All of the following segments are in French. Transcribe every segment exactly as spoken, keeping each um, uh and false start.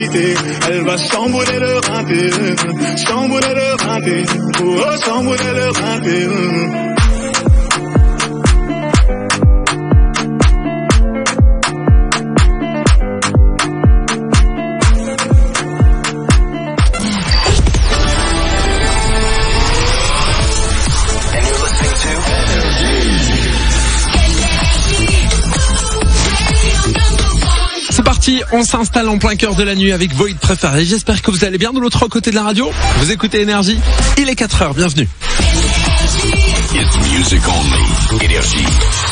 Elle va chambouler le rinté, chambouler le rinté, oh chambouler le rinté. On s'installe en plein cœur de la nuit avec Void préféré. J'espère que vous allez bien de l'autre côté de la radio. Vous écoutez Énergie. Il est quatre heures, bienvenue. It's music only. Énergie.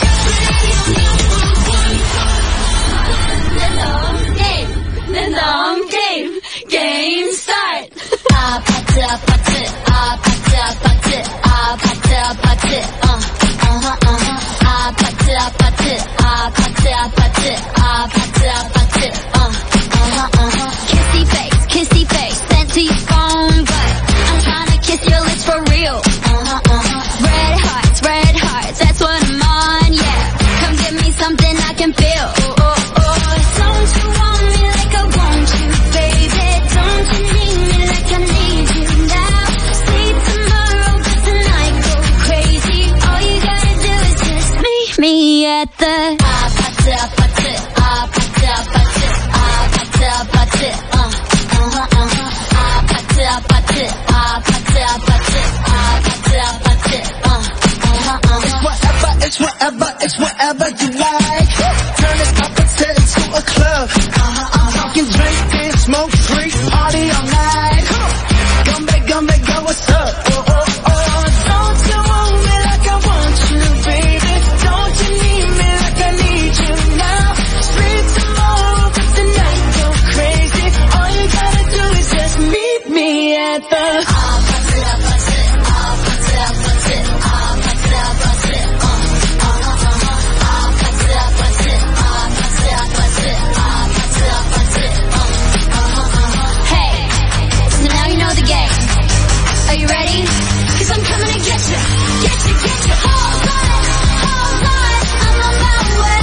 The long game, the long game, game start. Ah, party, party, ah, party, party, ah, party, party, uh, uh-huh, uh-huh. Ah, party, party, ah, party, party, ah, party, party, uh, uh-huh, uh-huh. Kissy face, kissy face, sent to your phone, but I'm trying to kiss your lips for real. Uh-huh, uh-huh. Red hearts, red hearts, that's what I'm on, yeah. Come give me something I can feel. Oh, oh, oh. Don't you want me like I want you, baby? Don't you need me like I need you now? Sleep tomorrow, but tonight go crazy. All you gotta do is just meet me at the ah, party, party, ah, party, party, ah, party, party, uh, uh-huh, uh-huh. Ah, party, party, ah, party, party, ah, party, party, uh, uh-huh, uh-huh. It's whatever, it's whatever, it's whatever you like. Turn this opposite into a club. Uh-huh, uh-huh. You can drink and smoke free, party all night. Come back, come back, girl, what's up? Oh, oh, oh. Don't you want me like I want you, baby? Don't you need me like I need you now? Sleep tomorrow, but tonight go crazy. All you gotta do is just meet me at the ah, party, party, ah, party, party, ah, party, party, uh, uh-huh, uh-huh. Ah, party, party, ah, party, party, ah, party, party, uh, uh-huh, uh-huh. Hey, so now you know the game. Are you ready? Cause I'm coming to get you, get you, get you. Hold on, hold on, I'm on my way.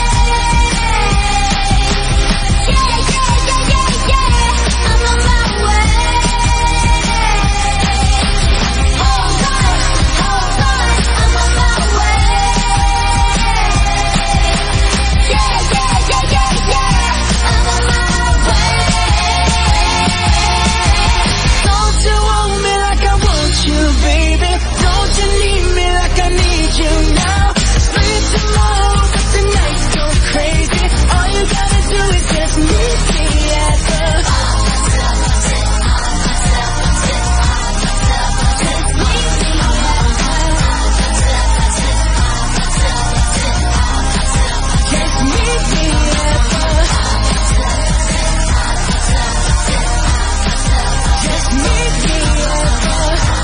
Yeah, yeah, yeah, yeah, yeah, I'm on my way. Hold on, hold on, I'm on my way. Yeah, yeah, yeah, yeah, yeah, I'm on my way. Don't you want me like I want you, baby? Don't you need me like I need you now? Sleep tomorrow, but tonight go crazy. All you gotta do is just meet me at the just meet me at the just meet me at the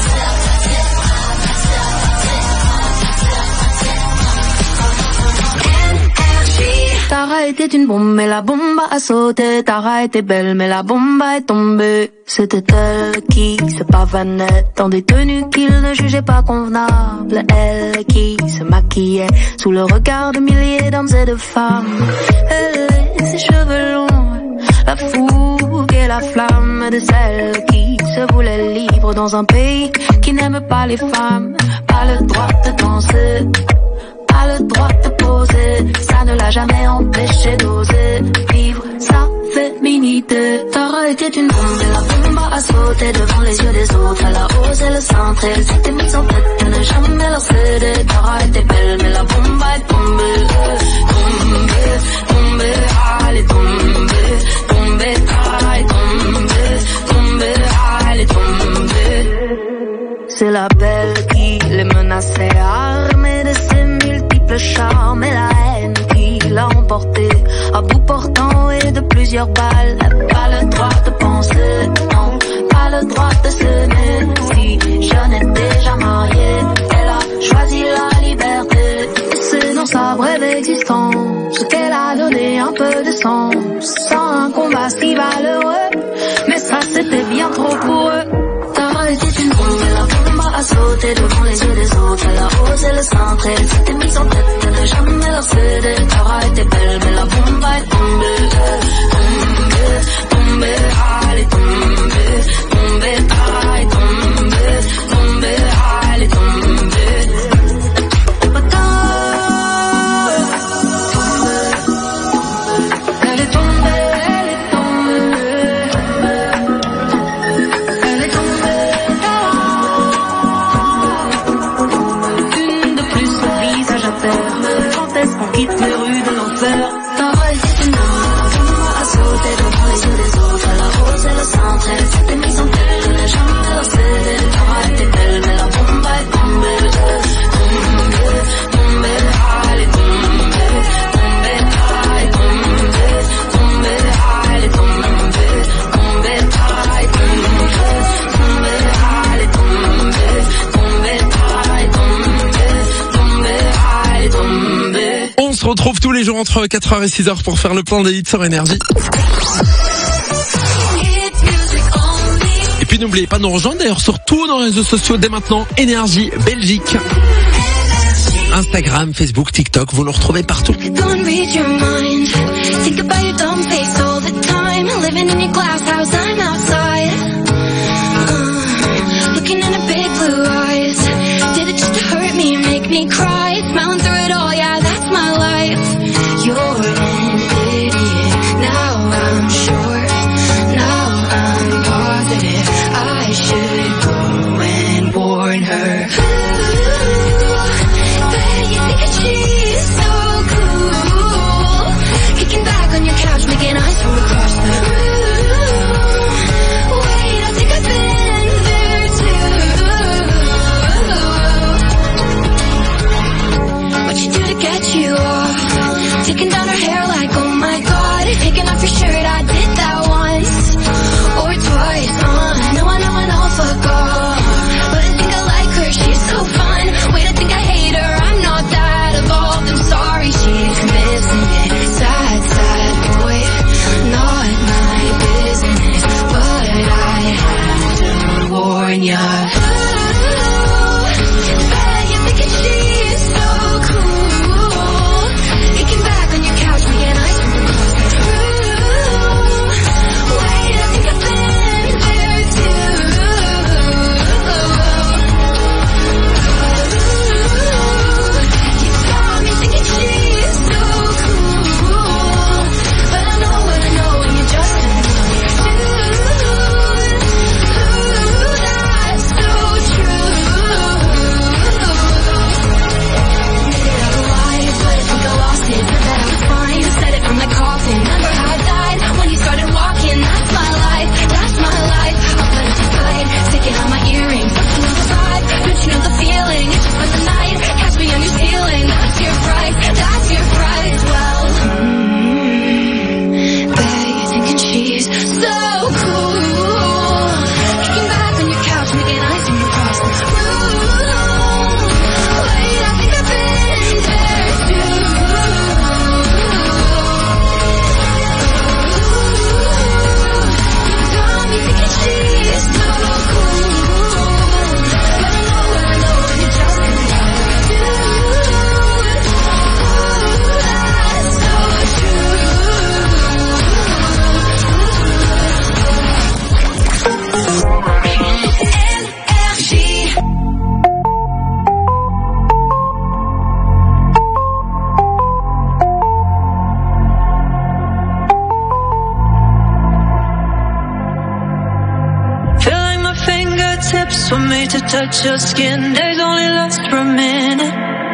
Tara était une bombe, mais la bombe a sauté. Tara était belle, mais la bombe est tombée. C'était elle qui se pavanait dans des tenues qu'il ne jugeait pas convenables. Elle qui se maquillait sous le regard de milliers d'hommes et de femmes. Elle et ses cheveux longs, la fougue et la flamme de celle qui se voulait libre dans un pays qui n'aime pas les femmes. Pas le droit de danser, pas le droit de poser, ça ne l'a jamais empêché d'oser vivre sa féminité. Tara était une bombe et la bombe a sauté devant les yeux des autres. Elle a osé le centre, elle s'était mise en tête de ne jamais leur céder. Tara était belle mais la bombe est tombée, tombée, tombée, ah, elle est tombée, tombée, Tara est tombée, tombée, ah, elle est tombée. C'est la belle qui les menaçait, armée de ses multiples charmes et la haine qui l'a emporté à bout portant et de plusieurs balles. Pas le droit de penser, non, pas le droit de s'aimer. Si jeune et déjà mariée, elle a choisi la liberté. Et c'est dans sa brève existence qu'elle a donné un peu de sens. Sans un combat si valeureux, mais ça c'était bien trop pour eux. Tara était une bombe et la bombe a sauté devant les yeux des autres. Elle a osé le centre, elle s'était mise en tête de ne jamais leur céder. Tara était belle mais la bombe est tombée, tombée, tombée. retour entre quatre heures et six heures pour faire le plan des hits sur Énergie. Et puis n'oubliez pas de nous rejoindre d'ailleurs sur tous nos réseaux sociaux dès maintenant, Énergie Belgique. Instagram, Facebook, TikTok, vous nous retrouvez partout. Touch your skin, days only last for a minute.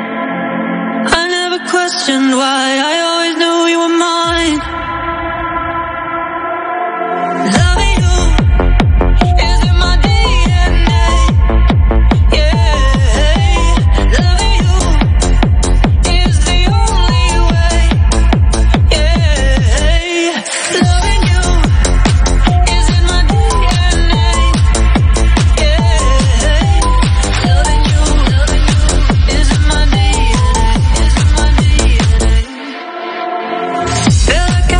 I never questioned why, I always knew you were mine. Loving you is in my D N A. Yeah, loving you is the only way. Yeah, loving you is in my D N A. Feel like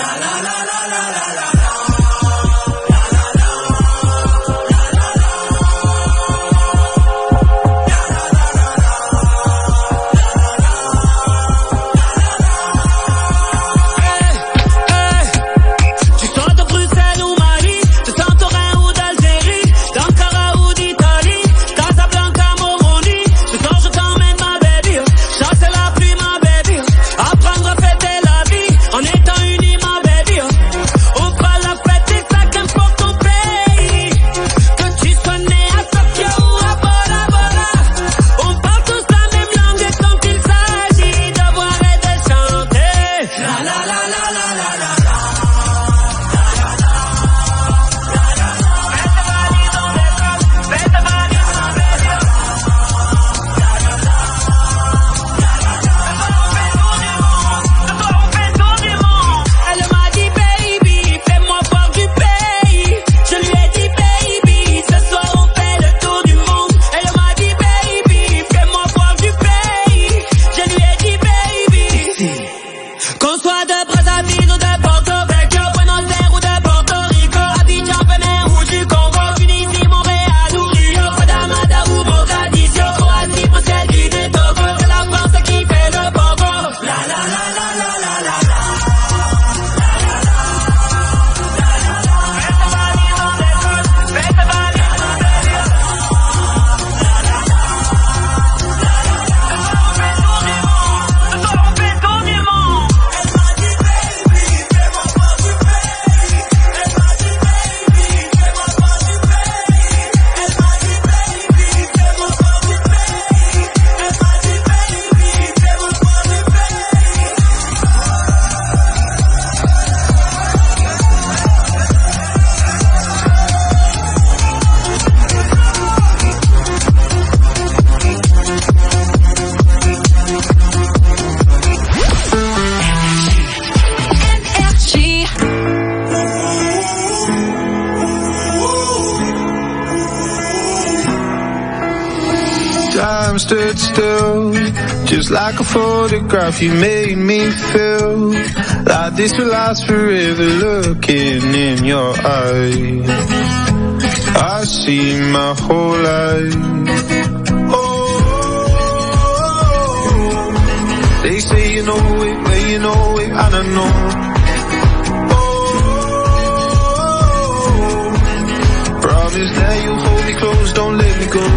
time stood still, just like a photograph. You made me feel like this will last forever. Looking in your eyes, I see my whole life. Oh, they say you know it, but you know it, I don't know. Oh, promise that you'll hold me close, don't let me go.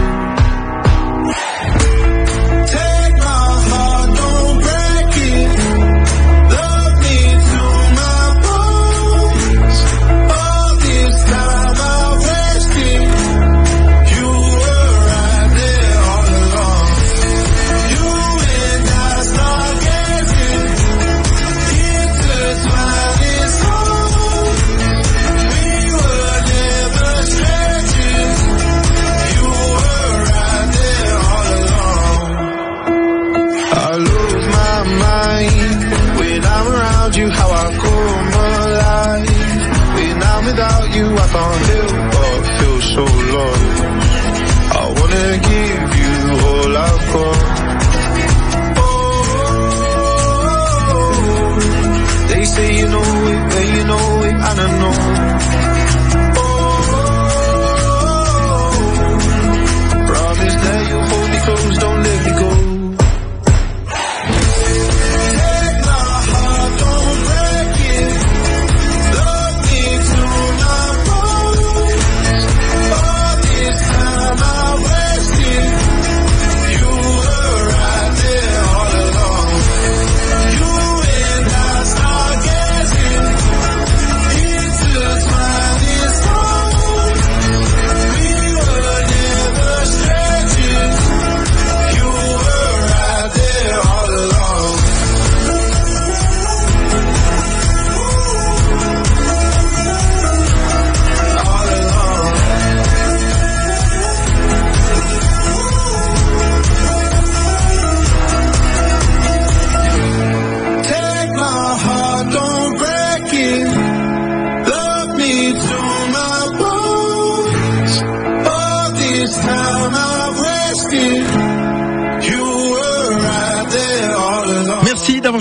You, how I come alive. When I'm without you, I can't help but feel so lost. I wanna give you all I've got. Oh, they say you know it, but you know it, and I know. Oh, promise that you'll hold me close, don't let me go.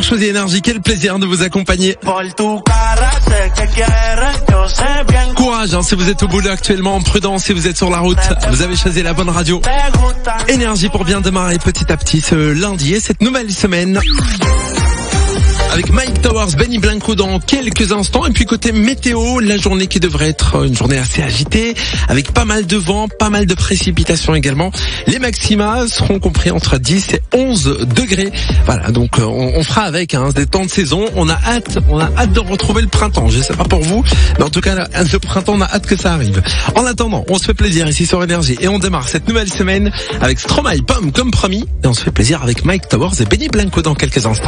choisi Énergie, quel plaisir de vous accompagner. Courage hein, si vous êtes au boulot actuellement, prudent si vous êtes sur la route, vous avez choisi la bonne radio. Énergie pour bien démarrer petit à petit ce lundi et cette nouvelle semaine. Avec Mike Towers, Benny Blanco dans quelques instants. Et puis côté météo, la journée qui devrait être une journée assez agitée, avec pas mal de vent, pas mal de précipitations également. Les maxima seront compris entre dix et onze degrés. Voilà, donc on, on fera avec hein, des temps de saison. On a hâte, on a hâte de retrouver le printemps. Je sais pas pour vous, mais en tout cas, le printemps, on a hâte que ça arrive. En attendant, on se fait plaisir ici sur Énergie et on démarre cette nouvelle semaine avec Stromae, Pomme comme promis. Et on se fait plaisir avec Mike Towers et Benny Blanco dans quelques instants.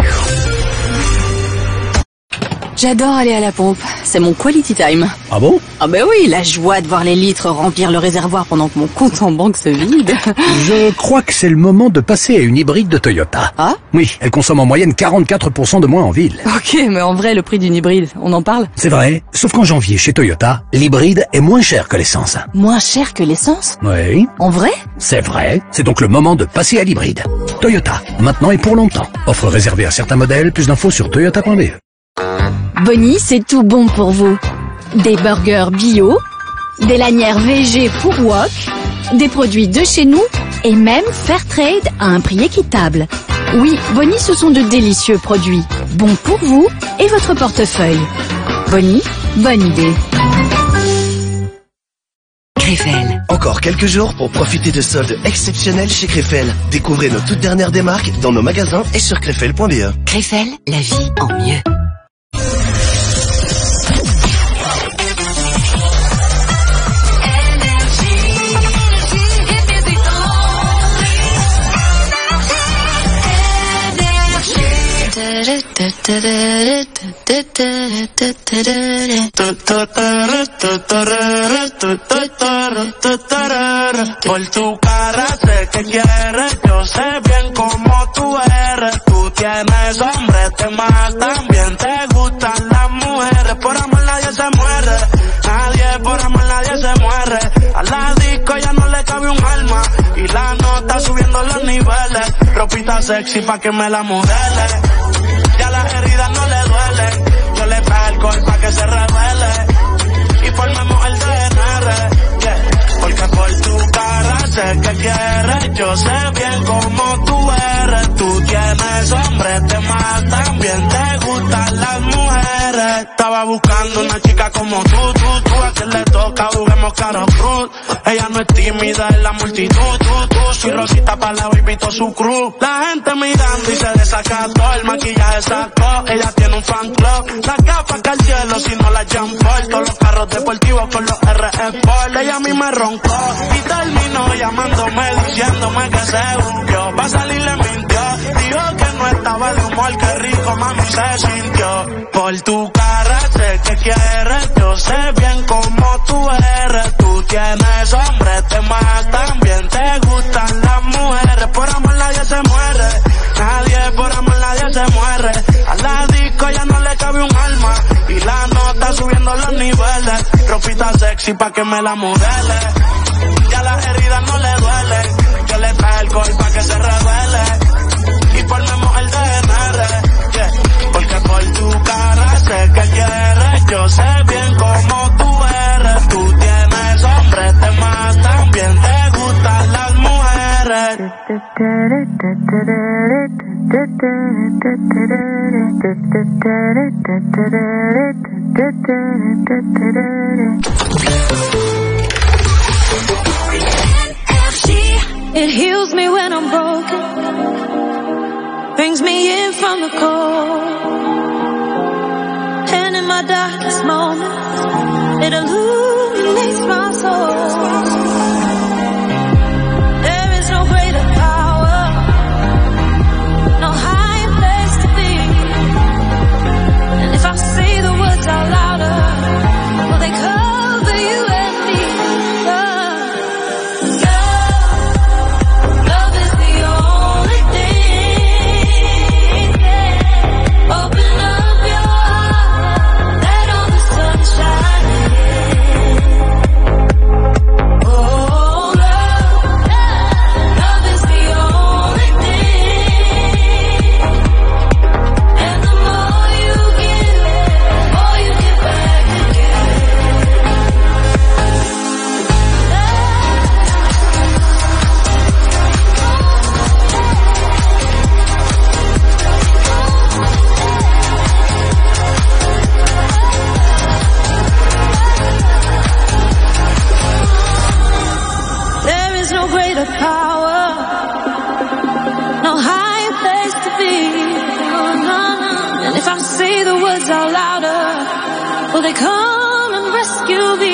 J'adore aller à la pompe, c'est mon quality time. Ah bon? Ah ben oui, la joie de voir les litres remplir le réservoir pendant que mon compte en banque se vide. Je crois que c'est le moment de passer à une hybride de Toyota. Ah? Oui, elle consomme en moyenne quarante-quatre pour cent de moins en ville. Ok, mais en vrai, le prix d'une hybride, on en parle? C'est vrai, sauf qu'en janvier, chez Toyota, l'hybride est moins cher que l'essence. Moins cher que l'essence? Oui. En vrai? C'est vrai, c'est donc le moment de passer à l'hybride. Toyota, maintenant et pour longtemps. Offre réservée à certains modèles, plus d'infos sur toyota point b e. Bonnie, c'est tout bon pour vous. Des burgers bio, des lanières V G pour wok, des produits de chez nous et même Fairtrade à un prix équitable. Oui, Bonnie, ce sont de délicieux produits, bons pour vous et votre portefeuille. Bonnie, bonne idée. Krefel. Encore quelques jours pour profiter de soldes exceptionnels chez Krefel. Découvrez nos toutes dernières démarques dans nos magasins et sur krefel point b e. Krefel, la vie en mieux. Por tu cara sé que quieres, yo sé bien cómo tú eres. Tú tienes hambre, te matan, bien te gustan las mujeres. Por amor nadie se muere, nadie por amor nadie se muere. A la disco ya no le cabe un alma y la nota subiendo los niveles. Ropita sexy pa' que me la modele. Ya las heridas no le duelen. Yo le traje alcohol pa' que se revele y formemos el D N R, yeah. Porque por tu cara sé que quieres. Yo sé bien cómo tú eres. Tú tienes hambre, te matan, bien te gustan las mujeres. Estaba buscando una chica como tú, tú, tú. A quien le toca juguemos caro cruz. Ella no es tímida en la multitud, tú, tú. Soy Rosita pa' la baby to su cruz. La gente mirando y se desacató. El maquillaje sacó, ella tiene un fan club. Las gafas que al cielo si no la jump por. Todos los carros deportivos con los R Sport. Ella a mí me roncó y terminó llamándome diciéndome que se huyó. Pa' salir le mintió, dijo que no estaba de humor. Qué rico mami se sintió. Por tu cara sé que quieres. Yo sé bien cómo tú eres. Tú tienes hambre, te matan, bien te gustan las mujeres. Por amor nadie se muere, nadie por amor nadie se muere. A la disco ya no le cabe un alma y la nota subiendo los niveles. Ropita sexy pa' que me la modele. Ya las heridas no le duelen. Yo le traje alcohol pa' que se revele y formemos el D N R, yeah. Porque por tu cara sé que quieres. Yo sé bien cómo tú eres. Tú tienes hambre, te matan, bien te gustan las mujeres. It heals me when I'm broken, brings me in from the cold, and in my darkest moments, it illuminates my soul. There is no greater power, no higher place to be, and if I say the words out louder, will they cover you and me? Love, love, love is the only thing. Open up your heart, let all the sunshine in. will they come and rescue me?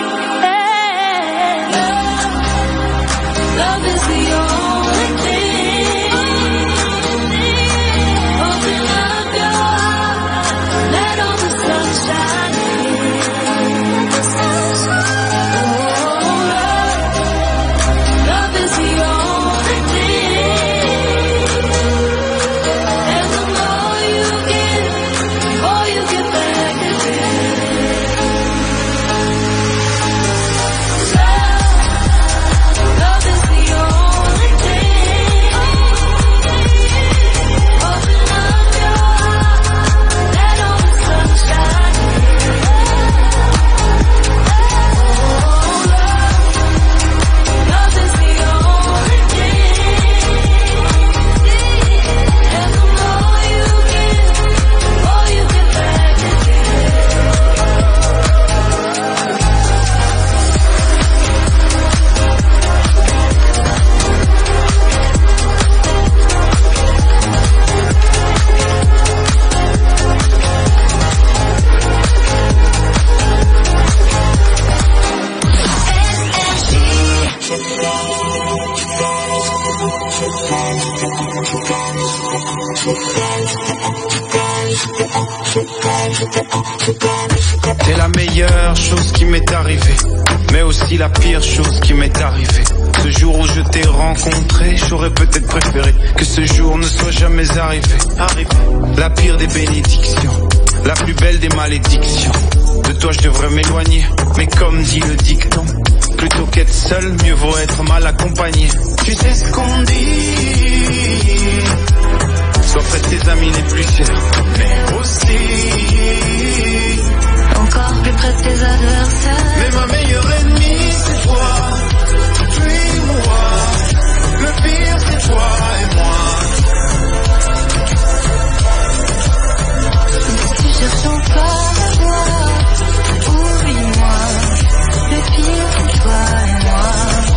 Yeah. Love, love is the only thing. Open up your heart, let all the sunshine in. Oh, love, love is the only thing. And the more you give, more you get back again. Love, love is the only thing. Open up your heart, let all the sunshine in. Oh, love, love is the only thing. And the more you give, more you get back again. T'es la meilleure chose qui m'est arrivée, mais aussi la pire chose qui m'est arrivée. Ce jour où je t'ai rencontré, j'aurais peut-être préféré que ce jour ne soit jamais arrivé. Arrivé. La pire des bénédictions, la plus belle des malédictions. De toi je devrais m'éloigner, mais comme dit le dicton, plutôt qu'être seul, mieux vaut être mal accompagné. Tu sais ce qu'on dit, sois près de tes amis les plus chers, mais aussi Encore plus près de tes adversaires. mais ma meilleure ennemie c'est toi, suis-moi. Le pire c'est toi et moi. Si tu cherches encore à voir, oublie-moi. Le pire c'est toi et moi.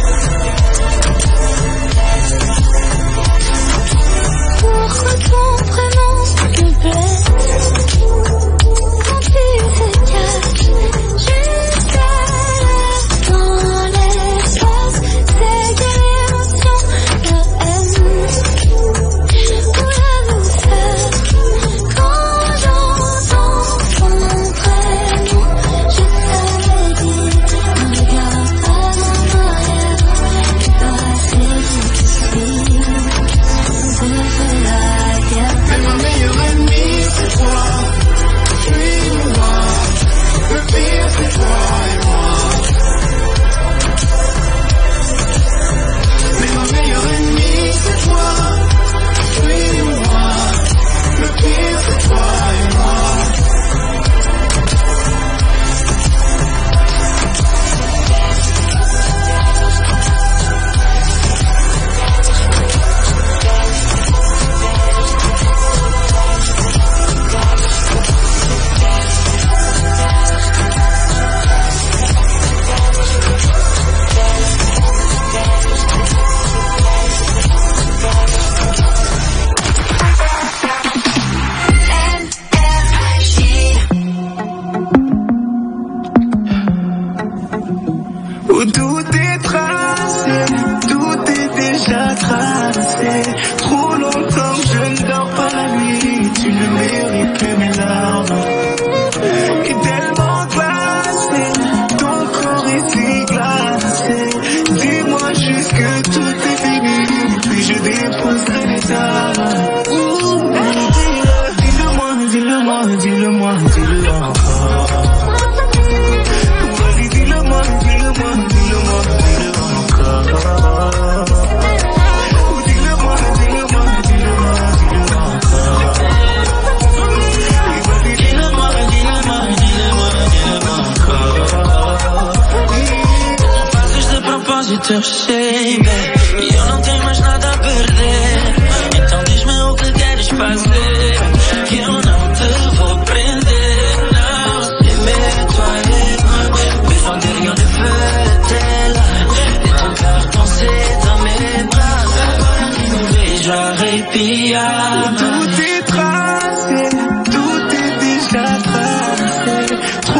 Pourquoi ton prénom te blesse quand tu te caches jusqu'à l'air dans l'espace? C'est que l'émotion, la haine ou la douceur. Quand j'entends ton prénom, je t'avais dit, ne regarde pas en arrière, le passé suffit. Mais ma meilleure ennemie c'est toi, suis-moi. Le pire c'est toi et moi. Mais ma meilleure ennemie c'est toi, suis-moi. Le pire c'est toi et moi. Où tout est tracé, tout est déjà tracé. Trop longtemps que je ne dors pas la nuit, tu ne mérites que mes larmes. Et tellement glacé, ton corps est si glacé. Dis-moi juste que tout est fini, puis je déposerai les armes. Dis-le-moi, dis-le-moi, dis-le-moi, dis-le encore. Vas-y, dis-le-moi, dis-le-moi, dis-le-moi, dis-le encore. Dis-le-moi, dis-le-moi, dis-le-moi, dis-le encore. Vas-y, dis-le-moi, dis-le-moi, dis-le-moi, dis-le encore. Fazes de propósito, eu sei, bem, e eu não tenho mais nada a perder. Então diz-me o que queres fazer, que eu não te vou prender. Não se meto a erro, besoin de rien de feu, t'es là, de ton cœur danser dans mes bras. Agora que me vejo arrepiar. Tout est tracé, tout est déjà tracé.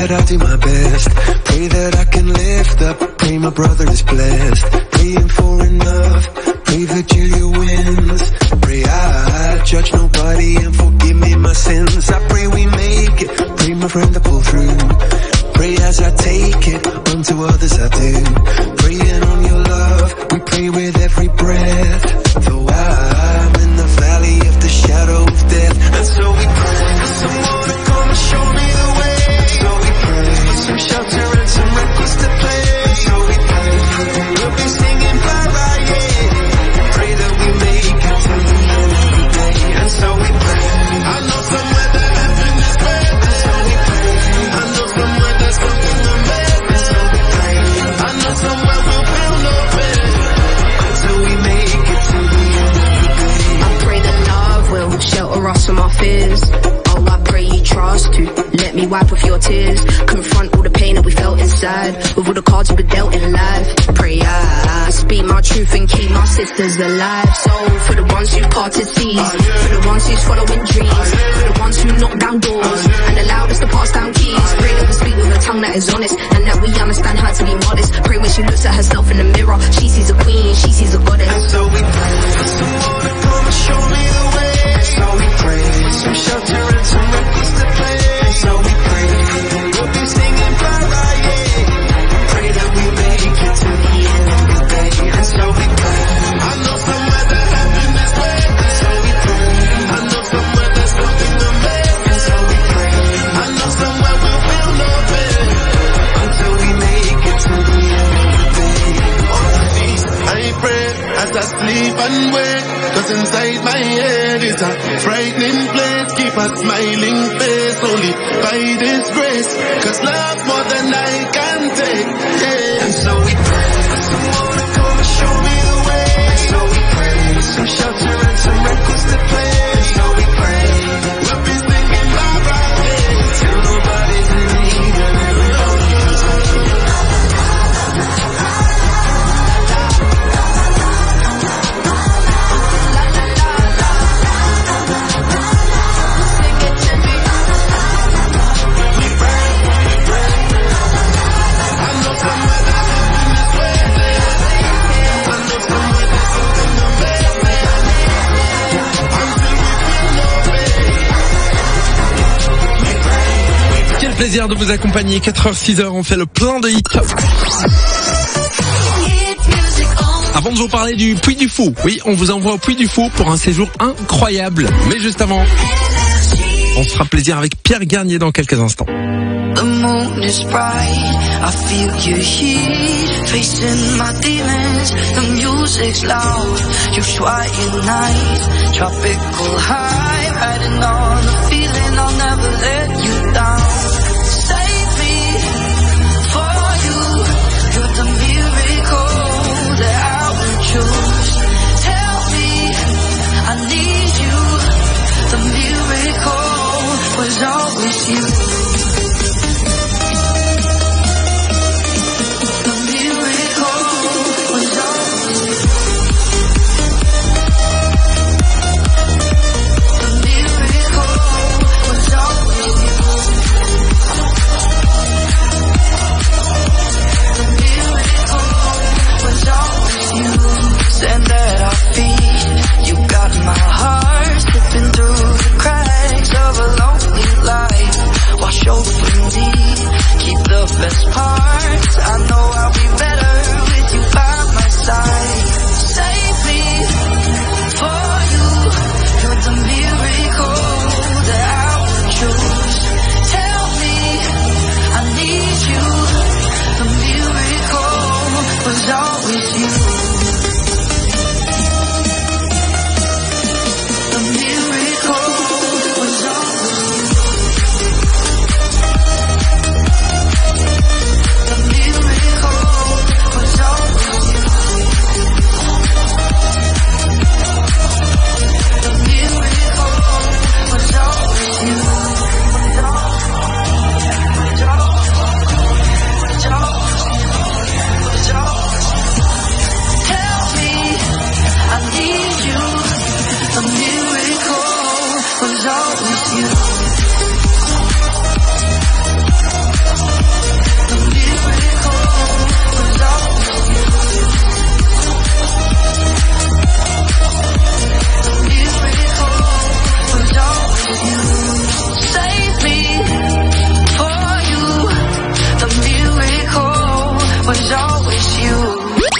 that I do my best. Pray that I can lift up. Pray my brother is blessed. Praying for enough. Pray that Julia wins. Pray I judge nobody and forgive me my sins. I pray we make it. Pray my friend to pull through. Pray as I take it, unto others I do. Praying on your love, we pray with every breath. Though I'm in the valley of the shadow of death, and so we pray for someone to come and show me the way. And so we pray for some shelter and some records to play. And so we pray we'll be singing bye bye, yeah. Pray that we make it to the end of the day. And so we pray. I know somewhere that heaven is where. And so we pray. I know somewhere there's something to make. And so we pray. I know somewhere we'll feel no pain until we make it to the end of the day. I pray that love will shelter us from our fears. Oh, I pray you trust to let me wipe off your tears. Confront all the pain that we felt inside with all the cards we've been dealt in life. Pray I speak my truth and keep my sisters alive. So for the ones who parted seas, for the ones who's following dreams, for the ones who knock down doors and allowed us to pass down keys. Pray that we speak with a tongue that is honest and that we understand how to be modest. Pray when she looks at herself in the mirror, she sees a queen, she sees a goddess. And so we pray for someone to come and show me the way. And so we pray for some shelter and some records to play. And so we pray we'll be singing bye bye, yeah. Pray that we make it to the end of the day. And so we pray. I know somewhere that heaven is where. And so we pray. I know somewhere there's something to make. And so we pray. I know somewhere we'll feel no pain until we make it to the end of the day. On my knees I pray as I sleep and wake, 'cause inside my head is a frightening place. Keep a smiling face only by this grace, 'cause love's more than I can take, yeah. And so we pray for someone to come and show me the way. And so we pray for some shelter and some records to play. And so we pray we'll be singing bye bye, yeah, till nobody's in need and everybody's in. Plaisir de vous accompagner. quatre heures six heures, on fait le plein de hits. Avant de vous parler du Puy du Fou, oui, on vous envoie au Puy du Fou pour un séjour incroyable. Mais juste avant, on se fera plaisir avec Pierre Garnier dans quelques instants. The moon is bright, I feel your heat, facing my demons, the music's loud, you're quiet night, tropical high, riding on the feeling, I'll never let you down. Save me for you, you're the miracle that I will choose. Tell me I need you, the miracle was always you. it was always you.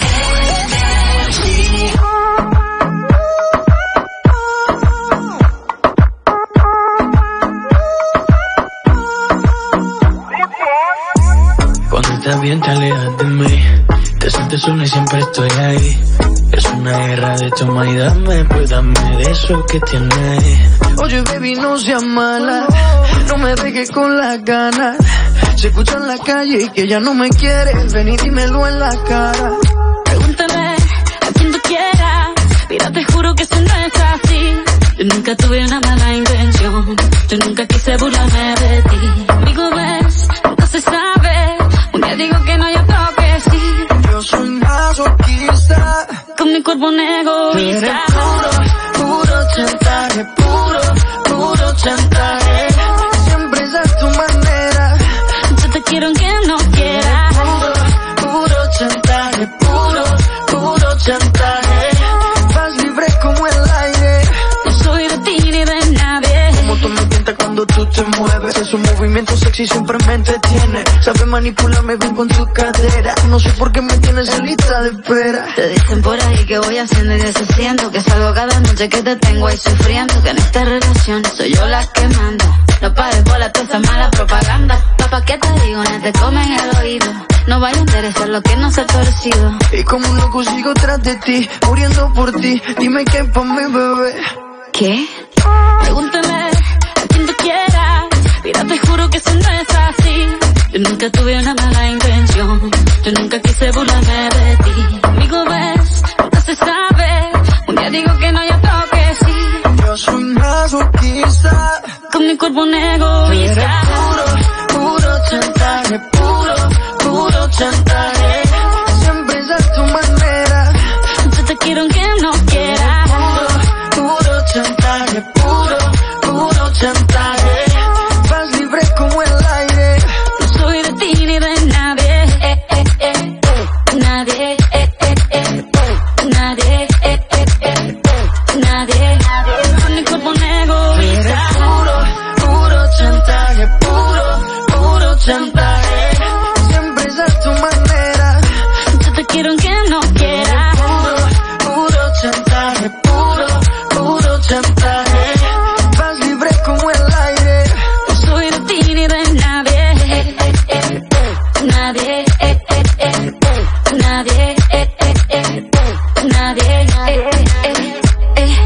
Cuando estás bien te alejas de mí, te sientes sola y siempre estoy ahí. Es una guerra de toma y dame, pues dame de eso que tienes. Oye baby, no seas mala, no me dejes con las ganas. Se escucha en la calle y que ya no me quieres, ven y dímelo en la cara. Pregúntame a quien tú quieras, mira te juro que eso no es así. Yo nunca tuve una mala intención, yo nunca quise burlarme de ti. Amigo ves, nunca se sabe, un día digo que no, yo creo que sí. Yo soy masoquista, con mi cuerpo un egoísta. Eres puro, puro chantaje, puro, puro chantaje. Siempre es a tu manera, yo te quiero aunque no quieras. Puro, puro chantaje, puro, puro chantaje. Vas libre como el aire, no soy de ti ni de nadie. Como tú me tientas cuando tú te mueves, esos movimientos sexy siempre me entretiene. Sabes manipularme bien con tu cadera, no sé por qué me tienes en lista de espera. Te dicen por ahí que voy haciendo y deshaciendo, que salgo cada noche que te tengo ahí sufriendo, que en esta relación soy yo la que manda. No pares bola toda esa mala propaganda. Papá, ¿qué te digo? No te comen el oído, no vaya a interesar lo que no se ha torcido. Y como un loco sigo tras de ti, muriendo por ti, dime qué pa' mi bebé. ¿Qué? Pregúntame a quien tú quieras, mira te juro que eso no es así. Yo nunca tuve una mala intención, yo nunca quise burlarme de ti. Amigo ves, nunca se sabe, un día digo que no, yo creo que sí. Yo soy masoquista, con mi cuerpo un egoísta. Eres puro, puro chantaje, puro, puro chantaje. Siempre es a tu manera, yo te quiero aunque no quieras. Puro, puro chantaje, puro, puro chantaje. Vas libre como el aire, no soy de ti ni de nadie. Eh, eh, eh, eh. Nadie, eh, eh, eh. Nadie, eh, eh, eh. Nadie, con mi cuerpo un egoísta. Eres puro, puro chantaje, puro, puro chantaje. Siempre es a tu manera, yo te quiero aunque no quieras. Puro, puro chantaje, puro, puro chantaje. Vas libre como el aire, no soy de ti ni de nadie. Eh, eh, eh, eh. Nadie, eh, eh, eh. Nadie, eh, eh, eh. Nadie, eh, eh, eh.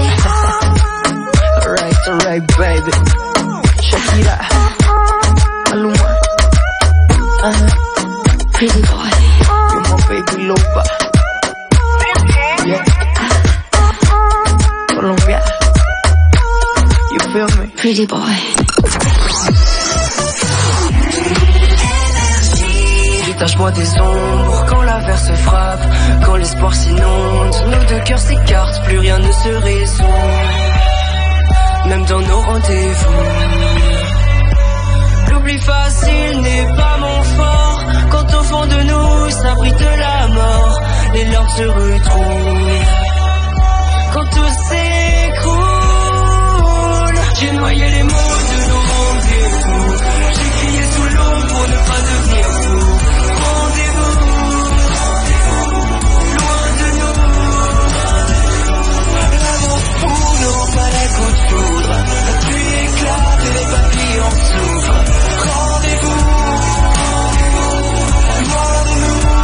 Alright, alright, baby. Shakira, Maluma, uh-huh. Pretty boy, you're my baby lover. Yeah, Colombia, you feel me? pretty boy. Détache-moi des ombres quand l'averse frappe, quand l'espoir s'inonde, nos deux cœurs s'écartent, plus rien ne se résout, même dans nos rendez-vous. L'oubli facile n'est pas mon fort, quand au fond de nous s'abrite la mort, les larmes se retrouvent, quand tout s'écroule. J'ai noyé les mots de nos rendez-vous, j'ai crié sous l'eau pour ne pas devenir fou. Coup de foudre, la pluie éclate et les papillons s'ouvrent. Rendez-vous, loin de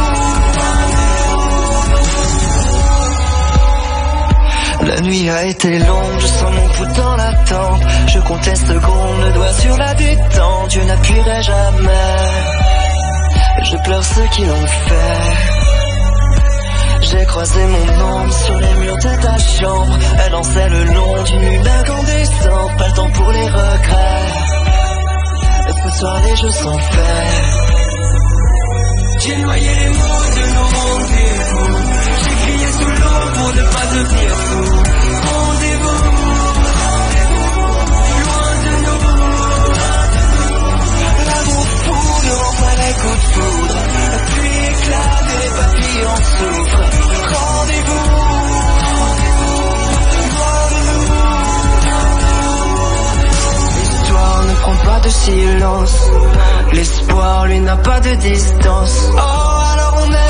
nous. La nuit a été longue, je sens mon pouls dans la tempe. Je comptais secondes, le doigt sur la détente. Je n'appuierai jamais, je pleure ceux qui l'ont fait. J'ai croisé mon ombre sur les murs de ta chambre. Elle dansait le long d'une lune incandescente. Pas le temps pour les regrets, ce soir les jeux sont faits. J'ai noyé les mots de nos rendez-vous, j'ai crié sous l'eau pour ne pas devenir fou. Rendez-vous, loin de nous. L'amour fou ne rend pas les coups de foudre. La pluie éclate et les papillons souffrent. Rendez-vous, loin de nous. L'histoire ne prend pas de silence, l'espoir lui n'a pas de distance. Oh,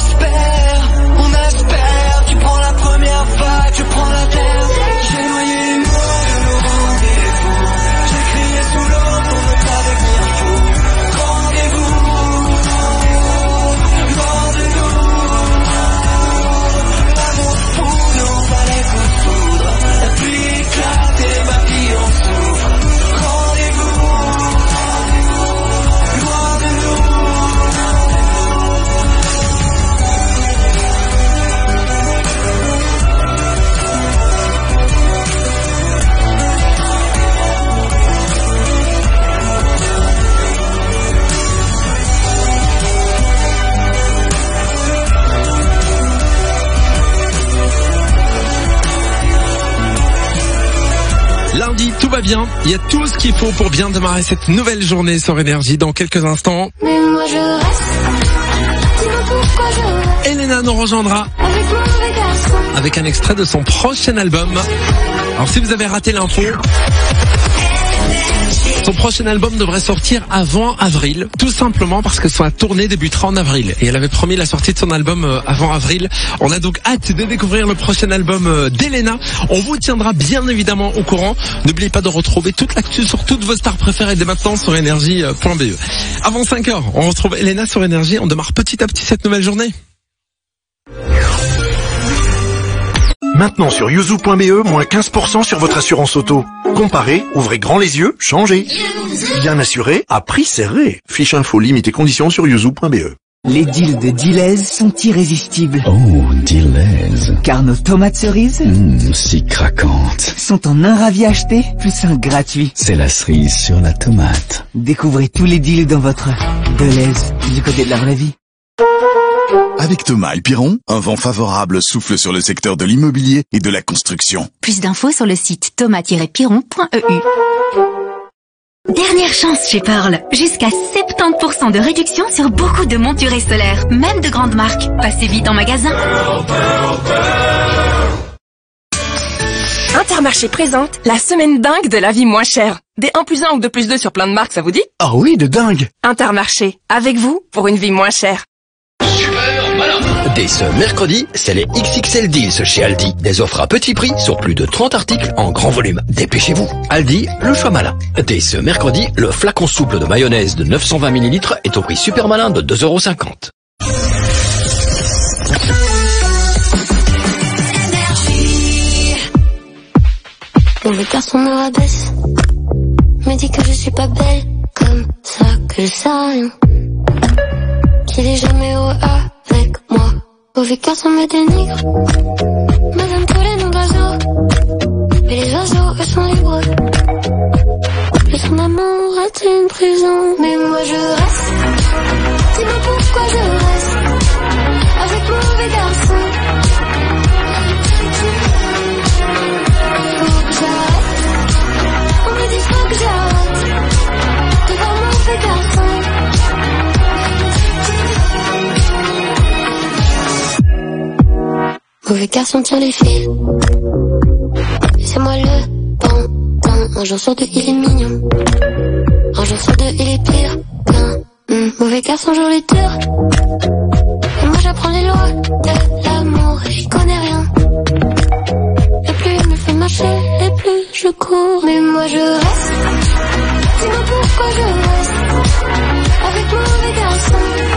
espère, on espère. Tu prends la première vague, je prends la terre. J'ai noyé les mots de nos rendez-vous. J'ai crié sous l'eau pour ne pas devenir fou. Rendez-vous, loin de nous. L'amour fou nous valait coup de foudre. La pluie éclate et les papillons souffrent. Rendez-vous, loin de nous. Lundi, tout va bien. Il y a tout ce qu'il faut pour bien démarrer cette nouvelle journée sur Énergie dans quelques instants. Mais moi je reste. Dis-moi pourquoi je reste. Elena nous rejoindra Avec mon mauvais garçon. avec un extrait de son prochain album. Alors si vous avez raté l'info, son prochain album devrait sortir avant avril, tout simplement parce que sa tournée débutera en avril. Et elle avait promis la sortie de son album euh, avant avril. On a donc hâte de découvrir le prochain album euh, d'Elena. On vous tiendra bien évidemment au courant. N'oubliez pas de retrouver toute l'actu sur toutes vos stars préférées dès maintenant sur énergie point b e. Avant cinq heures, on retrouve Elena sur Énergie. On démarre petit à petit cette nouvelle journée. Maintenant sur yuzu point b e, moins quinze pour cent sur votre assurance auto. Comparez, ouvrez grand les yeux, changez. Bien assuré, à prix serré. Fiche info, limite et conditions sur yuzu point b e. Les deals de Deleuze sont irrésistibles. Oh, Deleuze. Car nos tomates cerises Mmh, si craquantes. sont en un ravi acheté, plus un gratuit. C'est la cerise sur la tomate. Découvrez tous les deals dans votre Deleuze, du côté de la vraie vie. Avec Thomas et Piron, un vent favorable souffle sur le secteur de l'immobilier et de la construction. Plus d'infos sur le site thomas tiret piron point e u. Dernière chance chez Pearl. Jusqu'à soixante-dix pour cent de réduction sur beaucoup de monturés solaires, même de grandes marques. Passez vite en magasin. Intermarché présente la semaine dingue de la vie moins chère. Des un plus un ou deux plus deux sur plein de marques, ça vous dit? Ah oui, de dingue. Intermarché, avec vous pour une vie moins chère. Dès ce mercredi, c'est les X X L Deals chez Aldi. Des offres à petit prix sur plus de trente articles en grand volume. Dépêchez-vous. Aldi, le choix malin. Dès ce mercredi, le flacon souple de mayonnaise de neuf cent vingt millilitres est au prix super malin de deux euros cinquante. Mauvais garçon me rabaisse. Me dit que je suis pas belle. Comme ça que je sais rien. Qu'il est jamais heureux avec moi. Mauvais garçon me dénigre. Me donne tous les noms d'oiseaux. Mais les oiseaux, eux sont libres. Et son amour est une prison. Mais moi je reste. Dis-moi pourquoi je reste. Avec mon mauvais garçon. Faut que j'arrête. On me dit faut que j'arrête. Devant mon mauvais garçon. Mauvais garçon tire les fils. C'est moi le bon temps. Un jour sur deux il est mignon. Un jour sur deux il est pire qu'un mmh. Mauvais garçon joue les durs. Et moi j'apprends les lois de l'amour. J'y connais rien. Et plus il me fait marcher, et plus je cours. Mais moi je reste. Dis-moi pourquoi je reste. Avec mon mauvais garçon.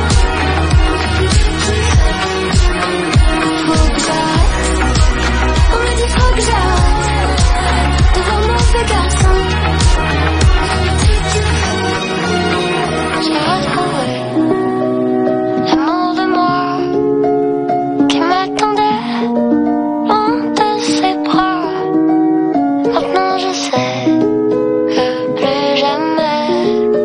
Faut que j'arrête. On me dit faut que j'arrête. Devant mon mauvais garçon. J'ai retrouvé l'amour de moi qui m'attendait loin de ses bras. Maintenant je sais que plus jamais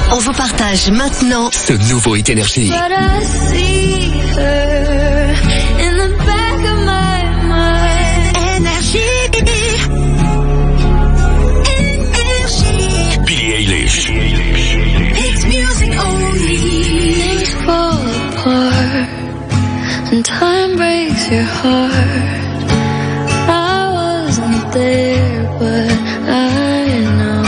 On vous partage maintenant ce nouveau Hit Énergie. But I see her in the back of my mind. Énergie. Énergie. Billie Eilish. It's music only. Things fall apart and time breaks your heart. I wasn't there, but I know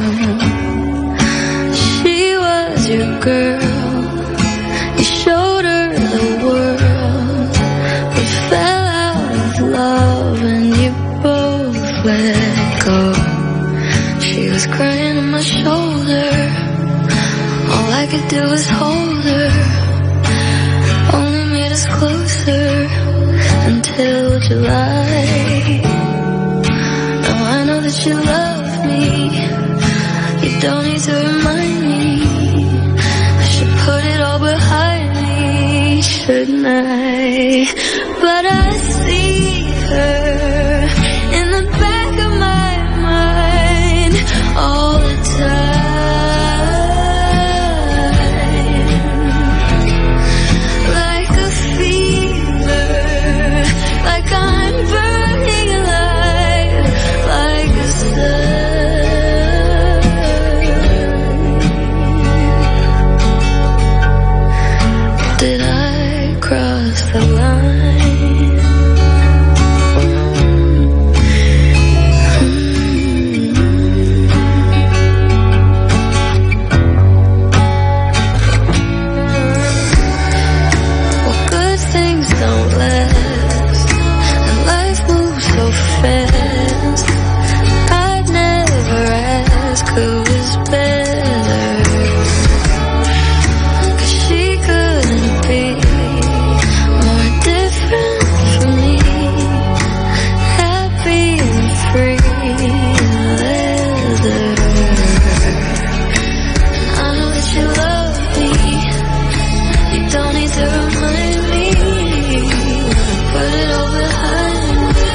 she was your girl. You showed her the world, but fell out of love and you both let go. She was crying on my shoulder. All I could do was hold her. Only made us closer until July. Now I know that you love me. You don't need to remind me. I should put it all behind me, shouldn't I? But I see her in the back of my mind all the time. Like a fever, like I'm burning alive, like a sun. Did I cross the line? Well, good things don't last, and life moves so fast. I'd never ask who was better, 'cause she couldn't be more different from me. Happy and free and leather. I know that you love me. You don't need to remind me. Put it all behind me.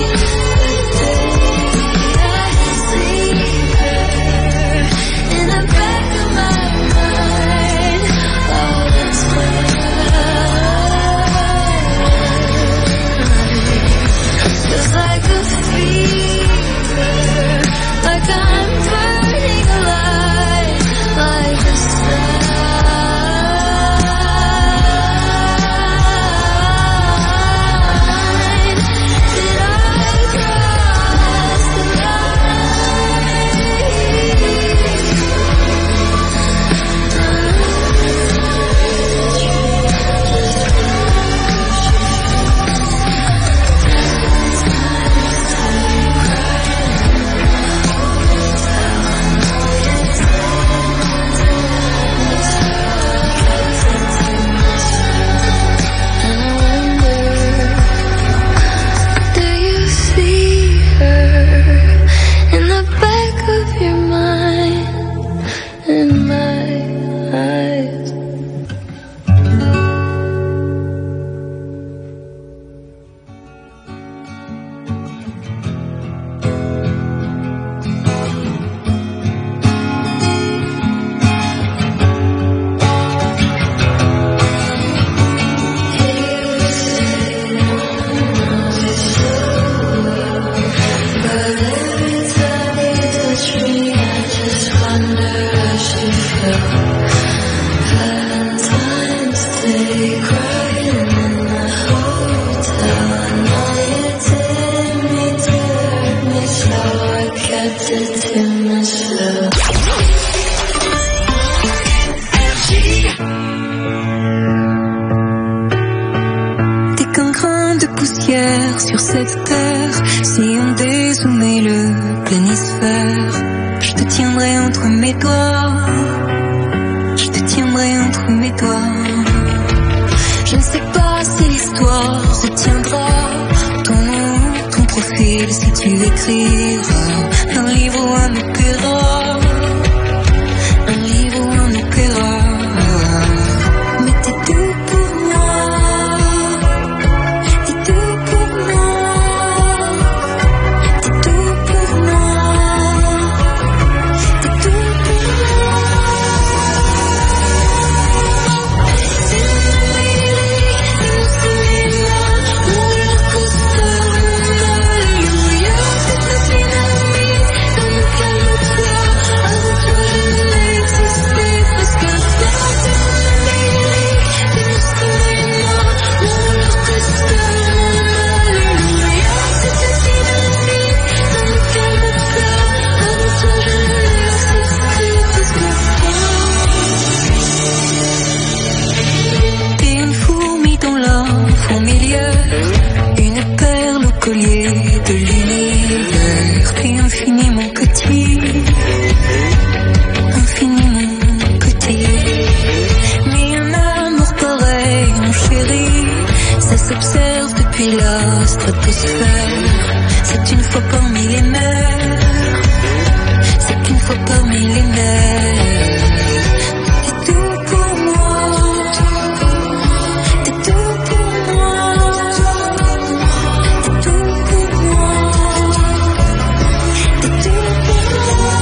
I see her in the back of my mind all the time. Feels like a fever, like I'm burning alive, like a sun. Did I cross the Do you see her in the back of your mind, in my eyes? But every time you touch me, I just wonder how she felt. Valentine's Day, crying in the hotel. I know you didn't mean to hurt me, so I kept it to myself. T'es qu'un grain de poussière sur cette terre. Si on dézoomait le planisphère, je te tiendrai entre mes doigts. Je te tiendrai entre mes doigts. Je ne sais pas si l'histoire retiendra ton nom, ton profil, si tu écriras un livre ou un opéra. Un livre ou un opéra. Mais t'es tout pour moi. T'es tout pour moi. T'es tout pour moi. T'es tout pour moi. depuis la stratosphère. C'est une fois par millénaire. C'est qu'une fois par millénaire. T'es tout pour moi. T'es tout pour moi. T'es tout pour moi. T'es tout pour moi.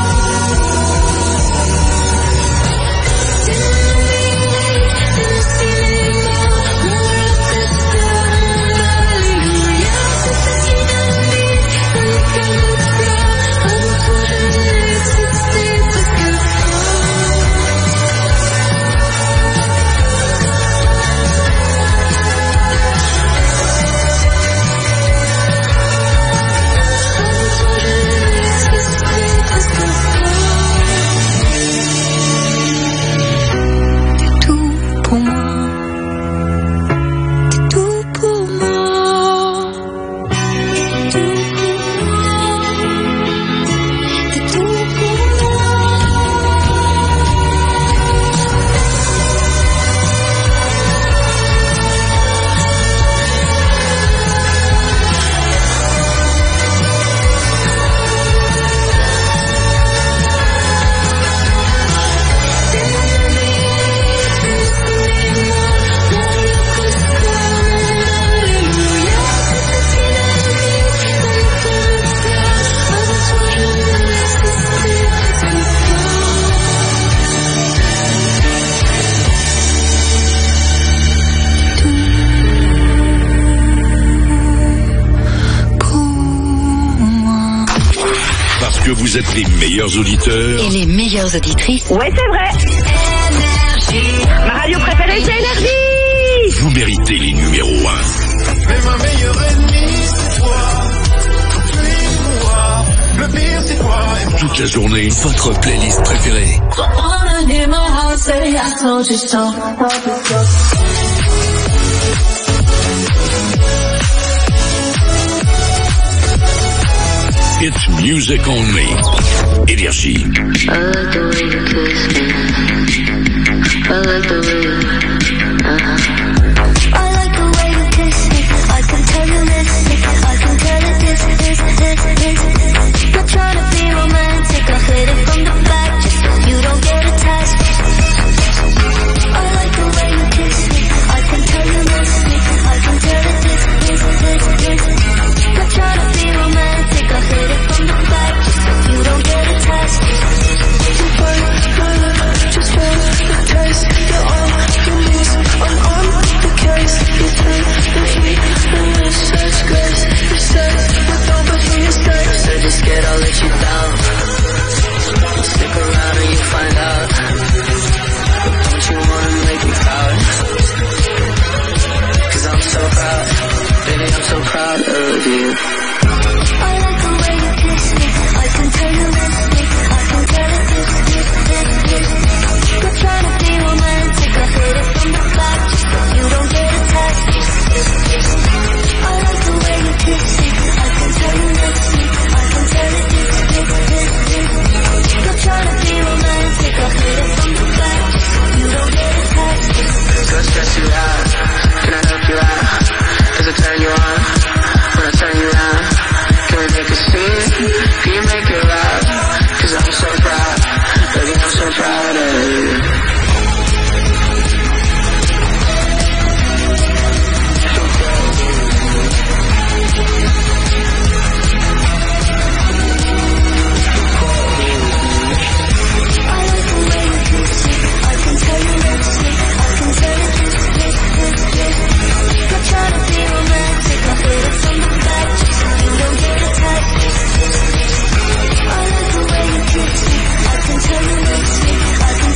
T'es le cinéma, mon orchestre, alléluia. C'est une amie, un cœur, avant toi je n'existais presque pas. Pour moi, t'es tout pour moi, t'es tout pour moi, t'es tout pour moi. Parce que vous êtes les meilleurs auditeurs. Et les meilleures auditrices. Ouais, c'est vrai. Énergie. Ma radio préférée, c'est Énergie. Vous méritez les numéros un. Mais ma meilleure ennemie, c'est toi. Tu es moi. Le pire, c'est toi et moi. Toute la journée, votre playlist préférée. It's music only. Énergie. I like the way you kiss me. I like the way you